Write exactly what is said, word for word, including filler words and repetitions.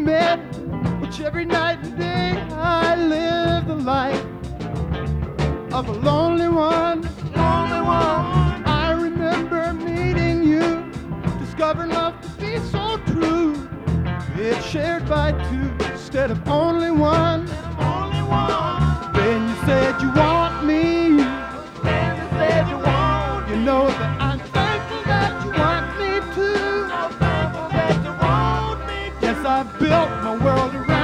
met, which every night and day I live the life of a lonely one, lonely one. I remember meeting you, discovering love to be so true. It's shared by two instead of only one, only one. Then you said you want me, then you said you want. You know that I'm thankful that you want me to. So thankful that you want me to. Yes, I built my world around